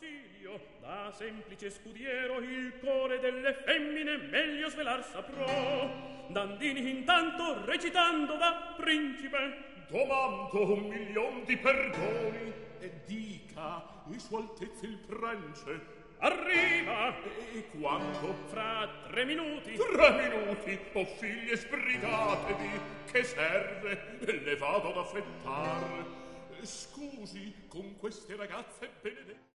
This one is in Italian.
consiglio, da semplice scudiero il core delle femmine meglio svelar saprò. Dandini intanto recitando da principe domando 1.000.000 di perdoni e dica e sua altezza il prence arriva. E quando? Fra 3 minuti. 3 minuti, o figlie sbrigatevi, che serve? Le vado ad affrettar. Scusi, con queste ragazze benedette.